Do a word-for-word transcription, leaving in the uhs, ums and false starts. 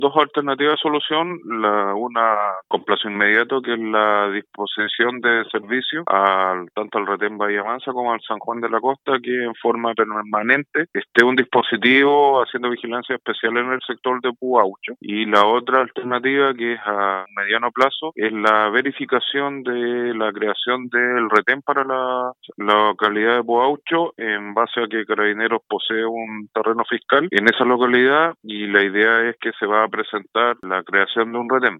dos alternativas de solución, la, una con plazo inmediato, que es la disposición de servicio al, tanto al retén Bahía Mansa como al San Juan de la Costa, que en forma permanente esté un dispositivo haciendo vigilancia especial en el sector de Puaucho. Y la otra alternativa, que es a mediano plazo, es la verificación de la creación del retén para la, la localidad de Puaucho, en base a que Carabineros posee un terreno fiscal en esa localidad, y la idea es que se va a presentar la creación de un retén.